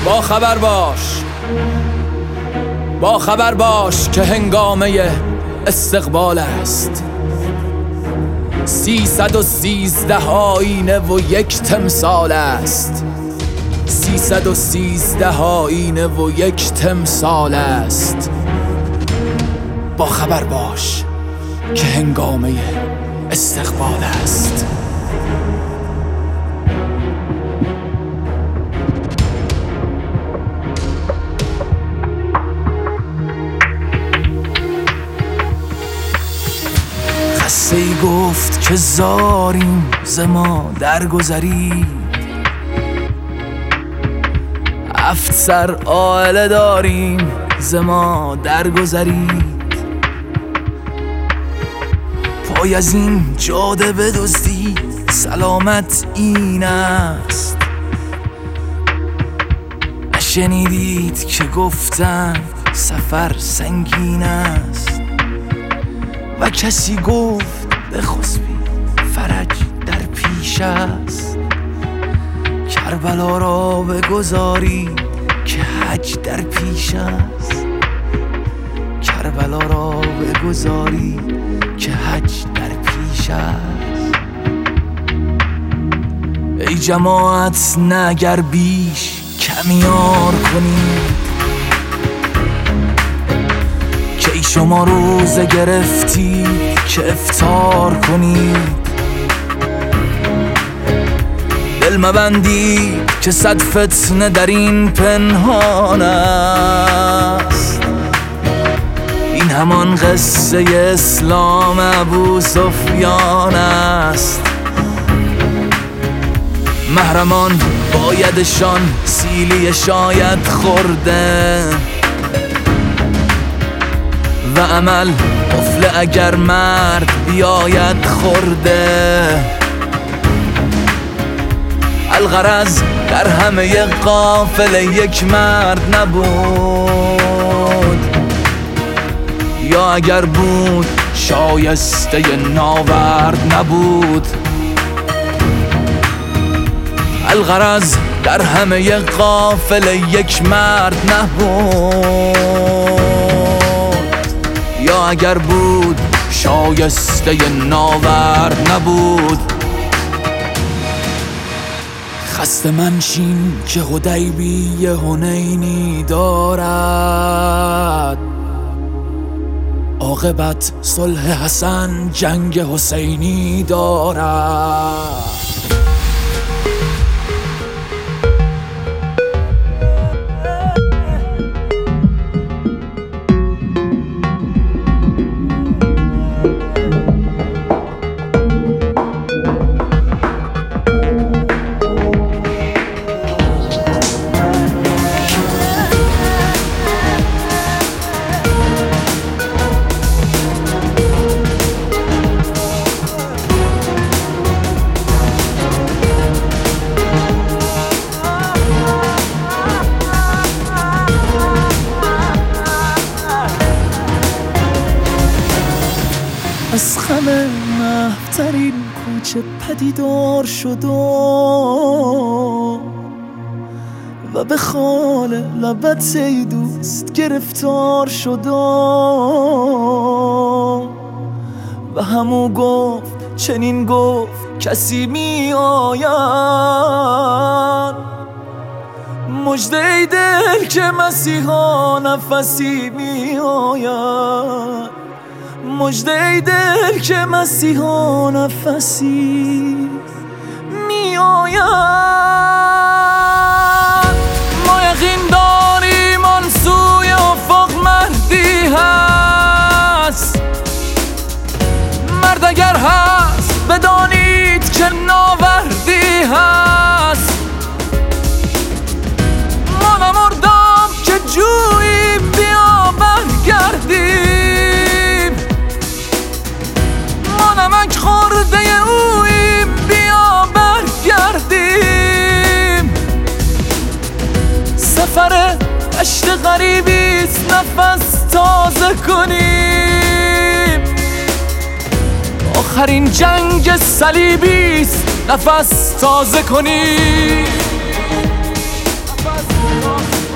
با خبر باش که هنگامه استقبال است. 313 آینه و یک تمثال است. 313 آینه و یک تمثال است. با خبر باش که هنگامه استقبال است. قصه ای گفت که زاریم ز ما درگذرید. 7 سر عائله داریم ز ما درگذرید. پای از این جاده بدزدید سلامت این است. نشنیدید که گفتن سفر سنگین است. و کسی گفت بخسبید فرج در پیش است. کربلا را بگذارید که حج در پیش است. کربلا را بگذارید که حج در پیش است. ای جماعت نه اگر بیش کمیار کنید. که ای شما روزه گرفتید که افطار کنید. دل مبندید که 100 فتنه در این پنهان است. این همان قصه اسلام ابو سفیان است. محرمان بایدشان سیلی شاید خورده. و عمل قفل اگر مرد بیاید خورده. الغرض در همه قافله یک مرد نبود. یا اگر بود شایسته ناورد نبود. الغرض در همه قافله یک مرد نبود. یا اگر بود شایسته ناورد نبود. خسته منشین که حدیبیه حنینی دارد. عاقبت صلح حسن جنگ حسینی دارد. از خم محفترین کوچه پدیدار شد و به خال لبت ای دوست گرفتار شد. و همو گفت چنین گفت کسی می آید. مژده ای دل که مسیحا نفسی می آید. مژده ای دل که مسیحا نفسی می آید. ما یقین داریم آن سوی افق مردی هست. مرد اگر هست بدانید که ناوردی هست. ما نمردم که جوییم بیا برگردیم. ما نمک خورده اوییم بیا برگردیم. سفر عشق غریبیست نفس تازه کنیم. آخرین جنگ صلیبیست نفس تازه کنیم. نفس